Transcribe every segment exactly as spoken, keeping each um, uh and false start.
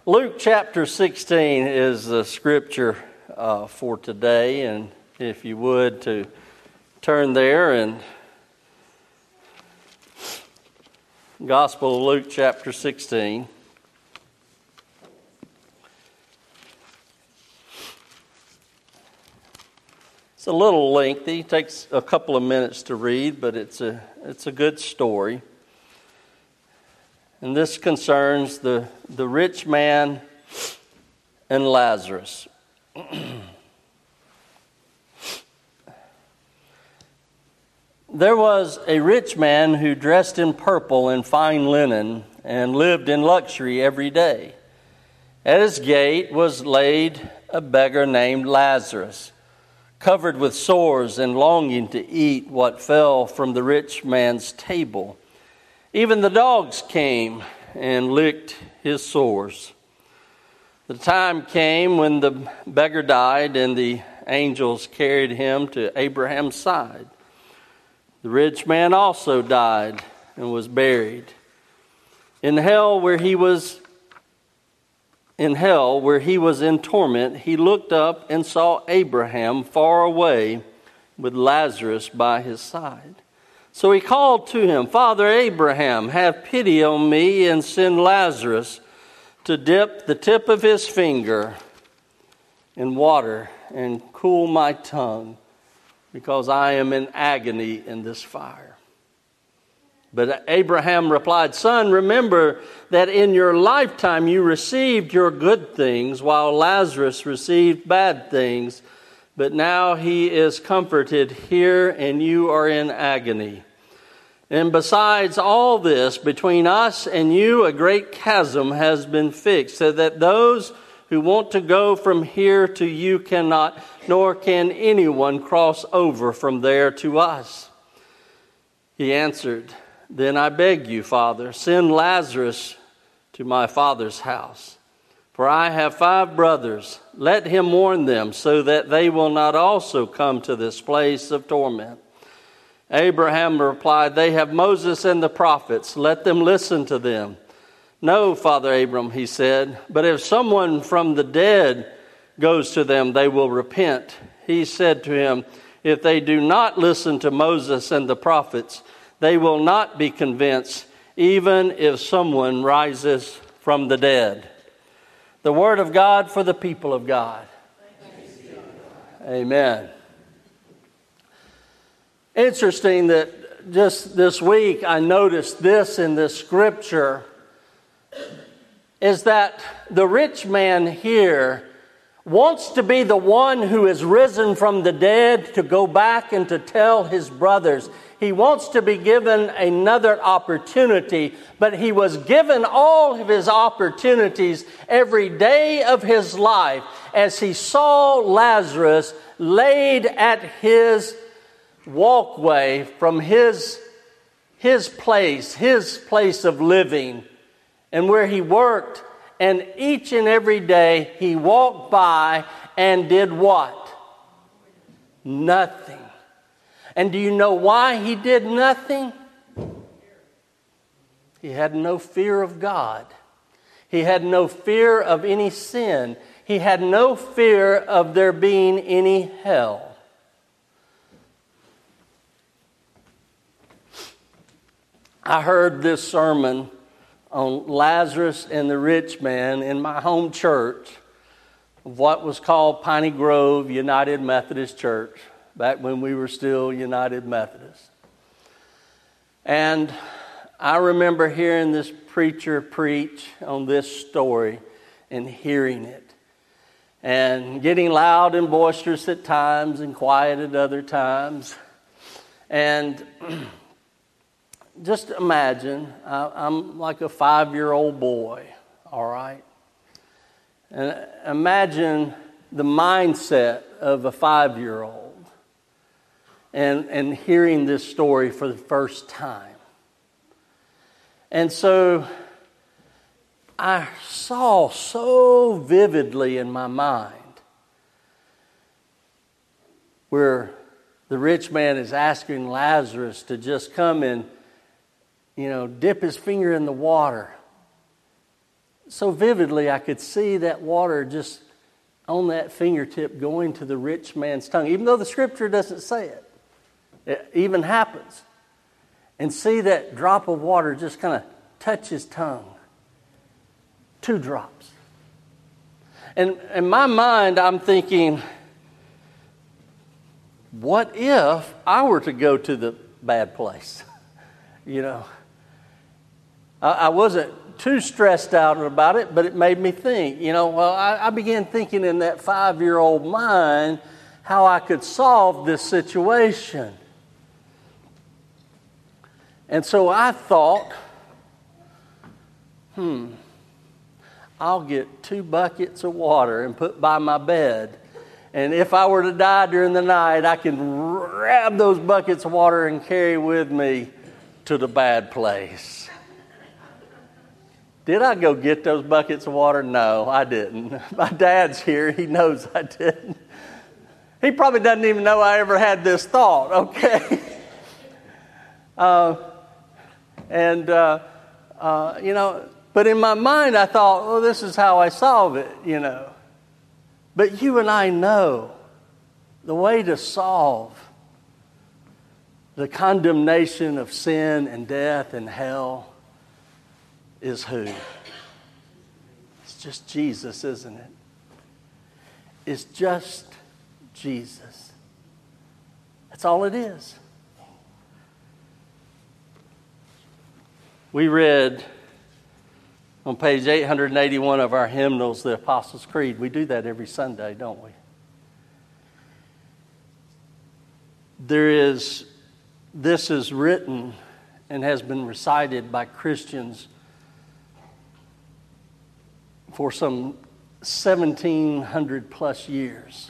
Luke chapter sixteen is the scripture uh, for today, and if you would to turn there, and Gospel of Luke chapter sixteen. It's a little lengthy, it takes a couple of minutes to read, but it's a it's a good story. And this concerns the, the rich man and Lazarus. There was a rich man who dressed in purple and fine linen and lived in luxury every day. At his gate was laid a beggar named Lazarus, covered with sores and longing to eat what fell from the rich man's table. Even the dogs came and licked his sores. The time came when the beggar died and the angels carried him to Abraham's side. The rich man also died and was buried. In hell where he was in hell where he was in torment, he looked up and saw Abraham far away with Lazarus by his side. So he called to him, "Father Abraham, have pity on me and send Lazarus to dip the tip of his finger in water and cool my tongue, because I am in agony in this fire." But Abraham replied, "Son, remember that in your lifetime you received your good things, while Lazarus received bad things. But now he is comforted here, and you are in agony. And besides all this, between us and you a great chasm has been fixed, so that those who want to go from here to you cannot, nor can anyone cross over from there to us." He answered, "Then I beg you, Father, send Lazarus to my father's house. For I have five brothers. Let him warn them, so that they will not also come to this place of torment." Abraham replied, "They have Moses and the prophets. Let them listen to them." "No, Father Abram," he said, "but if someone from the dead goes to them, they will repent." He said to him, "If they do not listen to Moses and the prophets, they will not be convinced, even if someone rises from the dead." The word of God for the people of God. Amen. Interesting that just this week I noticed this in this scripture, is that the rich man here wants to be the one who is risen from the dead to go back and to tell his brothers. He wants to be given another opportunity, but he was given all of his opportunities every day of his life as he saw Lazarus laid at his walkway from his, his place, his place of living, and where he worked. And each and every day he walked by and did what? Nothing. And do you know why he did nothing? He had no fear of God. He had no fear of any sin. He had no fear of there being any hell. I heard this sermon on Lazarus and the rich man in my home church of what was called Piney Grove United Methodist Church, back when we were still United Methodist. And I remember hearing this preacher preach on this story and hearing it, and getting loud and boisterous at times and quiet at other times. And just imagine, I'm like a five-year-old boy, all right? And imagine the mindset of a five-year-old and, and hearing this story for the first time. And so I saw so vividly in my mind where the rich man is asking Lazarus to just come and, you know, dip his finger in the water so vividly I could see that water just on that fingertip going to the rich man's tongue, even though the scripture doesn't say it. It even happens. And see that drop of water just kind of touch his tongue. Two drops. And in my mind, I'm thinking, what if I were to go to the bad place? You know, I, I wasn't too stressed out about it, but it made me think. You know, well, I, I began thinking in that five-year-old mind how I could solve this situation. And so I thought, hmm, I'll get two buckets of water and put by my bed. And if I were to die during the night, I can grab those buckets of water and carry with me to the bad place. Did I go get those buckets of water? No, I didn't. My dad's here. He knows I didn't. He probably doesn't even know I ever had this thought, okay? uh, and, uh, uh, you know, but in my mind I thought, well, this is how I solve it, you know. But you and I know the way to solve the condemnation of sin and death and hell is who? It's just Jesus, isn't it? It's just Jesus. That's all it is. We read on page eight hundred eighty-one of our hymnals, the Apostles' Creed. We do that every Sunday, don't we? There is, this is written and has been recited by Christians for some seventeen hundred plus years.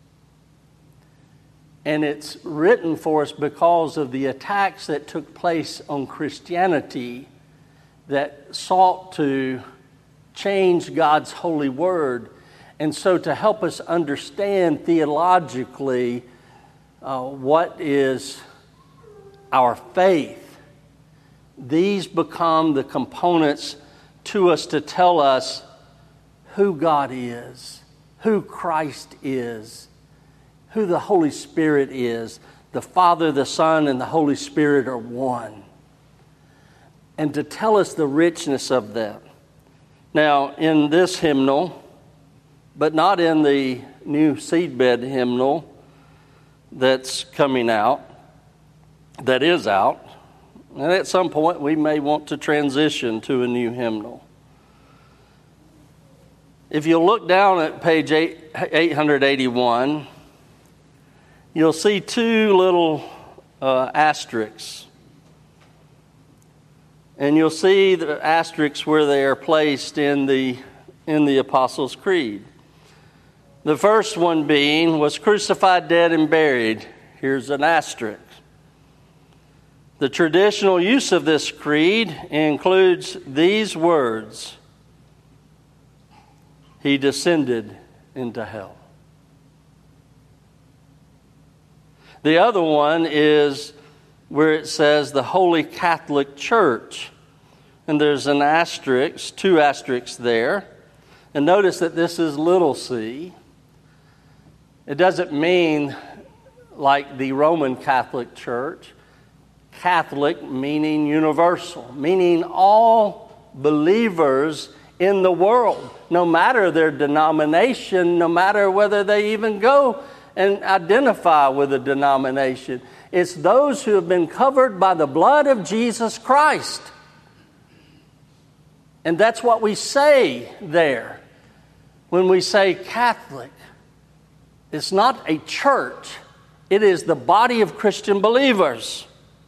And it's written for us because of the attacks that took place on Christianity that sought to change God's holy word. And so to help us understand theologically uh, what is our faith, these become the components to us to tell us who God is, who Christ is, who the Holy Spirit is. The Father, the Son, and the Holy Spirit are one. And to tell us the richness of that. Now, in this hymnal, but not in the new seedbed hymnal that's coming out, that is out, and at some point we may want to transition to a new hymnal. If you look down at page eight hundred eighty-one, you'll see two little uh, asterisks. And you'll see the asterisks where they are placed in the, in the Apostles' Creed. The first one being, was crucified, dead, and buried. Here's an asterisk. The traditional use of this creed includes these words: He descended into hell. The other one is where it says the Holy Catholic Church. And there's an asterisk, two asterisks there. And notice that this is little c. It doesn't mean like the Roman Catholic Church. Catholic meaning universal, meaning all believers in the world, no matter their denomination, no matter whether they even go and identify with a denomination. It's those who have been covered by the blood of Jesus Christ. And that's what we say there when we say Catholic. It's not a church. It is the body of Christian believers.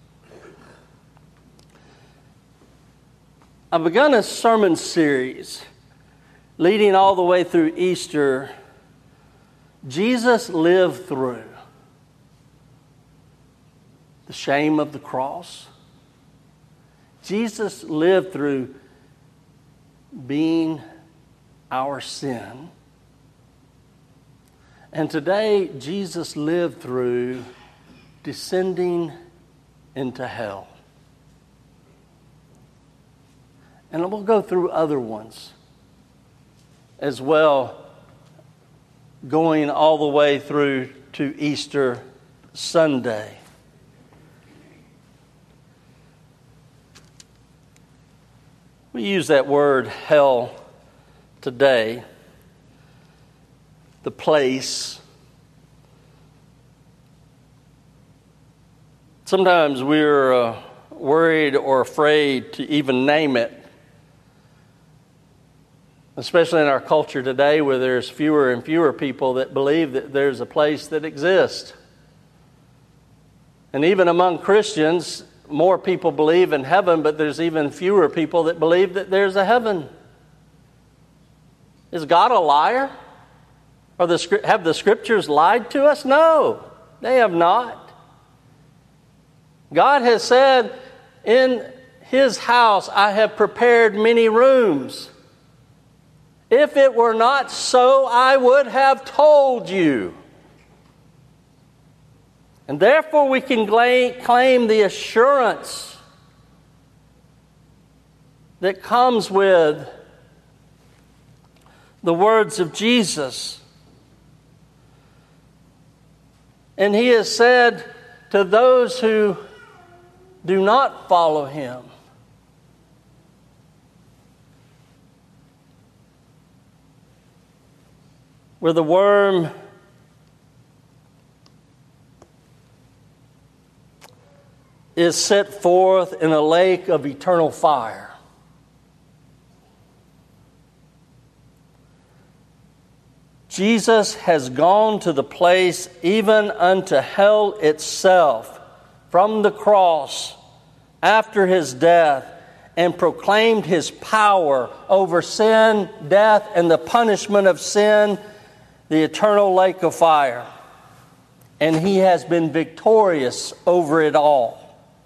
I've begun a sermon series leading all the way through Easter. Jesus lived through the shame of the cross. Jesus lived through being our sin. And today, Jesus lived through descending into hell. And we'll go through other ones as well, going all the way through to Easter Sunday. We use that word hell today, the place. Sometimes we're uh, worried or afraid to even name it, especially in our culture today where there's fewer and fewer people that believe that there's a place that exists. And even among Christians, more people believe in heaven, but there's even fewer people that believe that there's a heaven. Is God a liar? Or the, have the Scriptures lied to us? No, they have not. God has said, in His house I have prepared many rooms. If it were not so, I would have told you. And therefore we can claim the assurance that comes with the words of Jesus. And He has said to those who do not follow Him, where the worm is set forth in a lake of eternal fire. Jesus has gone to the place even unto hell itself from the cross after His death and proclaimed His power over sin, death, and the punishment of sin, the eternal lake of fire. And He has been victorious over it all.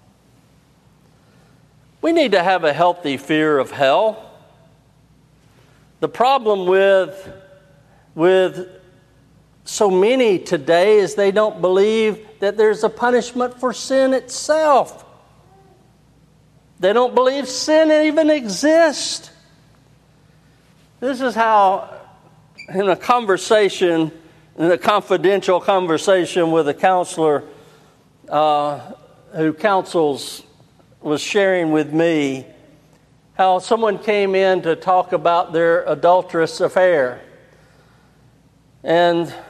We need to have a healthy fear of hell. The problem with, with so many today is they don't believe that there's a punishment for sin itself. They don't believe sin even exists. This is how, in a conversation, in a confidential conversation with a counselor uh, who counsels, was sharing with me how someone came in to talk about their adulterous affair. And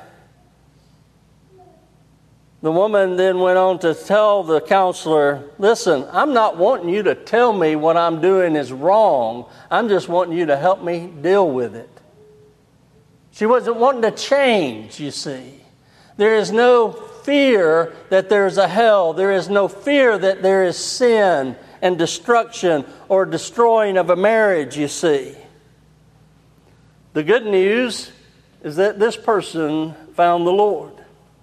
the woman then went on to tell the counselor, listen, I'm not wanting you to tell me what I'm doing is wrong. I'm just wanting you to help me deal with it. She wasn't wanting to change, you see. There is no fear that there's a hell. There is no fear that there is sin and destruction or destroying of a marriage, you see. The good news is that this person found the Lord.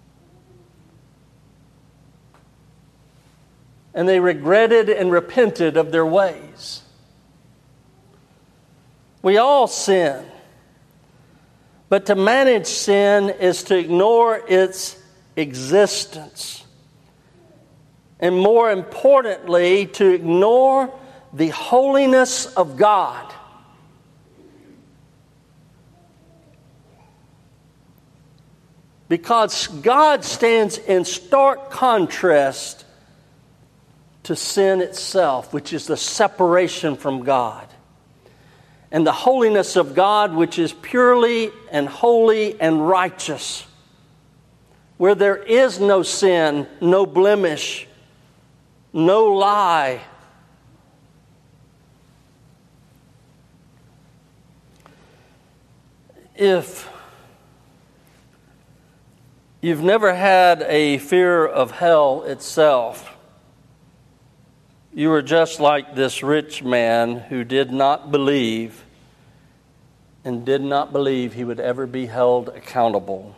And they regretted and repented of their ways. We all sin. But to manage sin is to ignore its existence. And more importantly, to ignore the holiness of God. Because God stands in stark contrast to sin itself, which is the separation from God. And the holiness of God, which is purely and holy and righteous, where there is no sin, no blemish, no lie. If you've never had a fear of hell itself, you are just like this rich man who did not believe and did not believe he would ever be held accountable.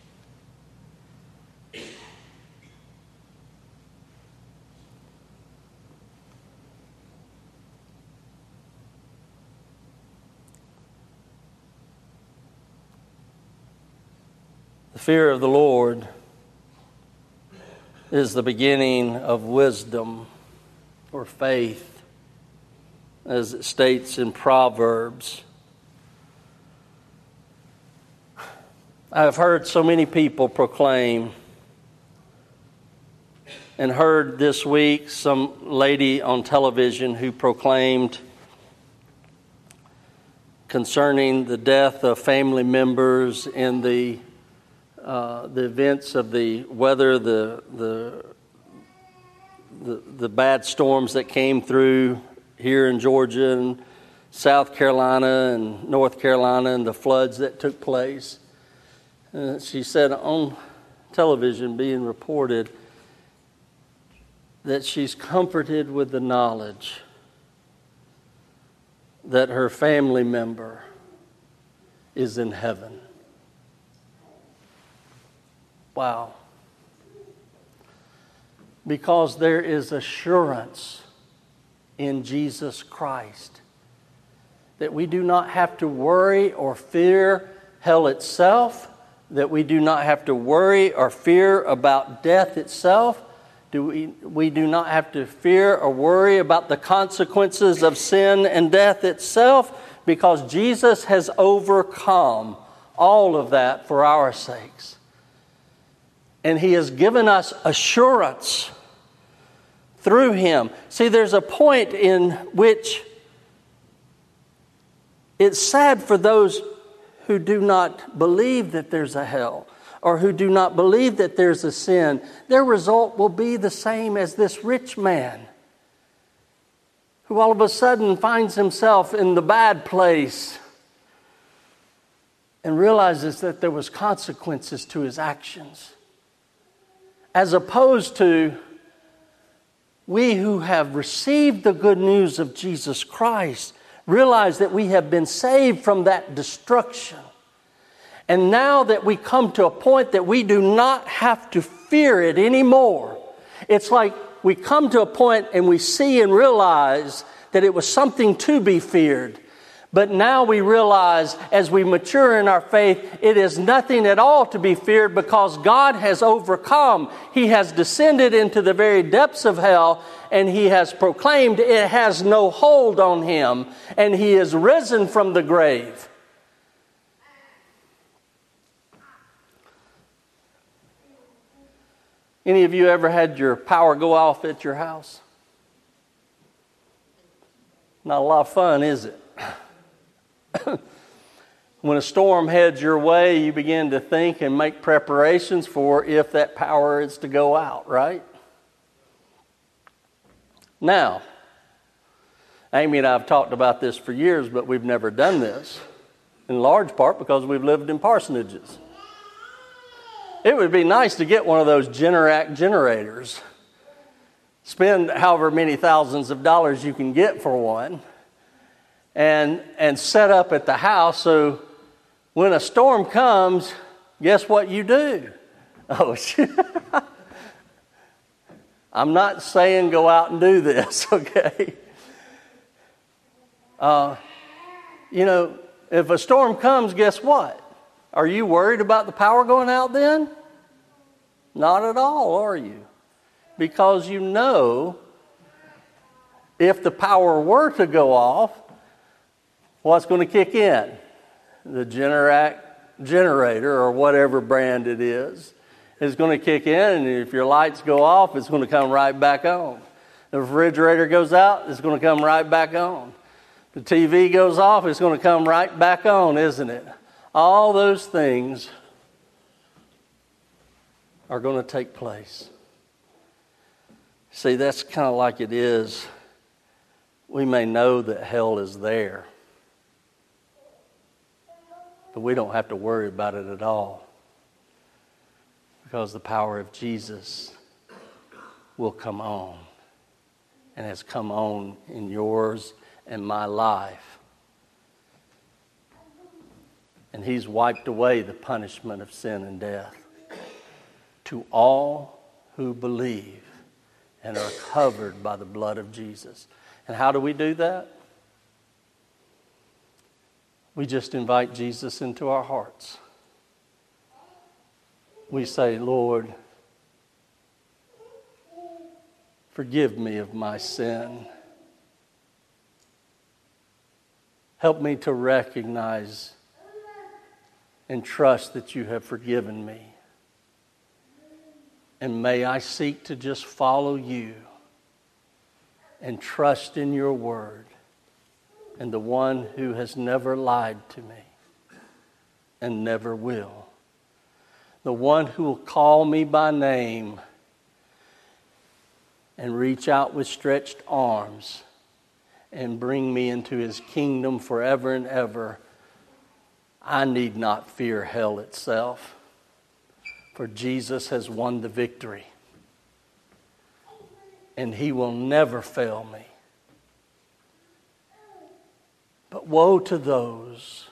The fear of the Lord is the beginning of wisdom or faith, as it states in Proverbs. I've heard so many people proclaim, and heard this week some lady on television who proclaimed concerning the death of family members in the uh, the events of the weather, the the the, the bad storms that came through here in Georgia and South Carolina and North Carolina, and the floods that took place. Uh, she said on television, being reported, that she's comforted with the knowledge that her family member is in heaven. Wow. Because there is assurance in Jesus Christ that we do not have to worry or fear hell itself, that we do not have to worry or fear about death itself. Do we, we do not have to fear or worry about the consequences of sin and death itself, because Jesus has overcome all of that for our sakes. And He has given us assurance through Him. See, there's a point in which it's sad for those who do not believe that there's a hell, or who do not believe that there's a sin. Their result will be the same as this rich man, who all of a sudden finds himself in the bad place and realizes that there was consequences to his actions. As opposed to we who have received the good news of Jesus Christ, realize that we have been saved from that destruction. And now that we come to a point that we do not have to fear it anymore, it's like we come to a point and we see and realize that it was something to be feared. But now we realize, as we mature in our faith, it is nothing at all to be feared, because God has overcome. He has descended into the very depths of hell, and He has proclaimed it has no hold on Him, and He is risen from the grave. Any of you ever had your power go off at your house? Not a lot of fun, is it? When a storm heads your way, you begin to think and make preparations for if that power is to go out, right? Now, Amy and I have talked about this for years, but we've never done this, in large part because we've lived in parsonages. It would be nice to get one of those Generac generators. Spend however many thousands of dollars you can get for one, and and set up at the house so when a storm comes, guess what you do? Oh, I'm not saying go out and do this, okay? Uh, you know, if a storm comes, guess what? Are you worried about the power going out then? Not at all, are you? Because you know if the power were to go off, what's going to kick in? The Generac generator, or whatever brand it is, is going to kick in, and if your lights go off, it's going to come right back on. The refrigerator goes out, it's going to come right back on. The T V goes off, it's going to come right back on, isn't it? All those things are going to take place. See, that's kind of like it is. We may know that hell is there, but we don't have to worry about it at all, because the power of Jesus will come on, and has come on in yours and my life. And He's wiped away the punishment of sin and death to all who believe and are covered by the blood of Jesus. And how do we do that? We just invite Jesus into our hearts. We say, Lord, forgive me of my sin. Help me to recognize and trust that you have forgiven me. And may I seek to just follow you and trust in your word and the one who has never lied to me and never will. The one who will call me by name and reach out with stretched arms and bring me into his kingdom forever and ever. I need not fear hell itself, for Jesus has won the victory. And he will never fail me. But woe to those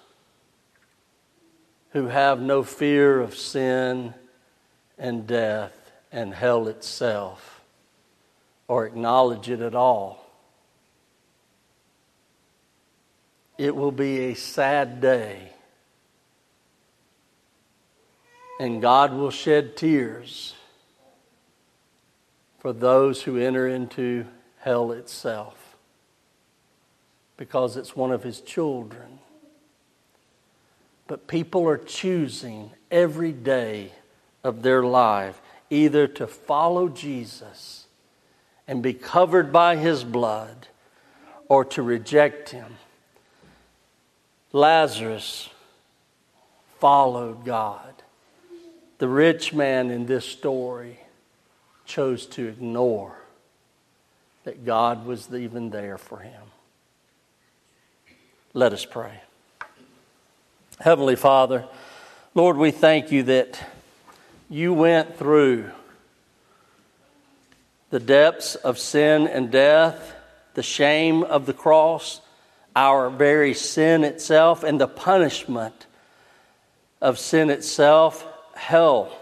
who have no fear of sin and death and hell itself, or acknowledge it at all. It will be a sad day, and God will shed tears for those who enter into hell itself, because it's one of his children. But people are choosing every day of their life either to follow Jesus and be covered by his blood, or to reject him. Lazarus followed God. The rich man in this story chose to ignore that God was even there for him. Let us pray. Heavenly Father, Lord, we thank you that you went through the depths of sin and death, the shame of the cross, our very sin itself, and the punishment of sin itself, hell.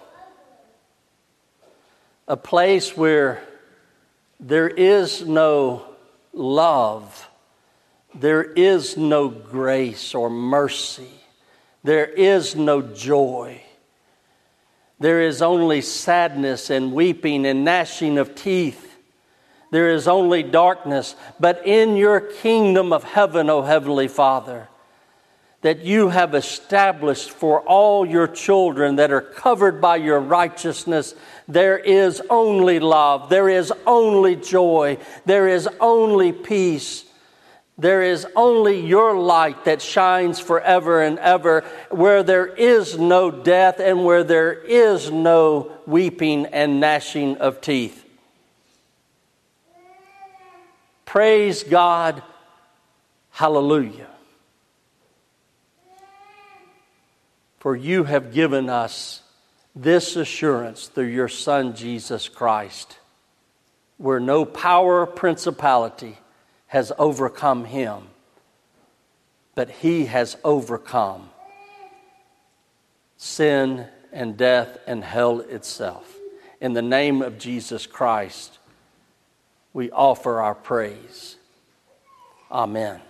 A place where there is no love, there is no grace or mercy, there is no joy. There is only sadness and weeping and gnashing of teeth. There is only darkness. But in your kingdom of heaven, O Heavenly Father, that you have established for all your children that are covered by your righteousness, there is only love. There is only joy. There is only peace. There is only your light that shines forever and ever, where there is no death and where there is no weeping and gnashing of teeth. Praise God. Hallelujah. For you have given us this assurance through your Son, Jesus Christ, where no power or principality has overcome him, but he has overcome sin and death and hell itself. In the name of Jesus Christ, we offer our praise. Amen.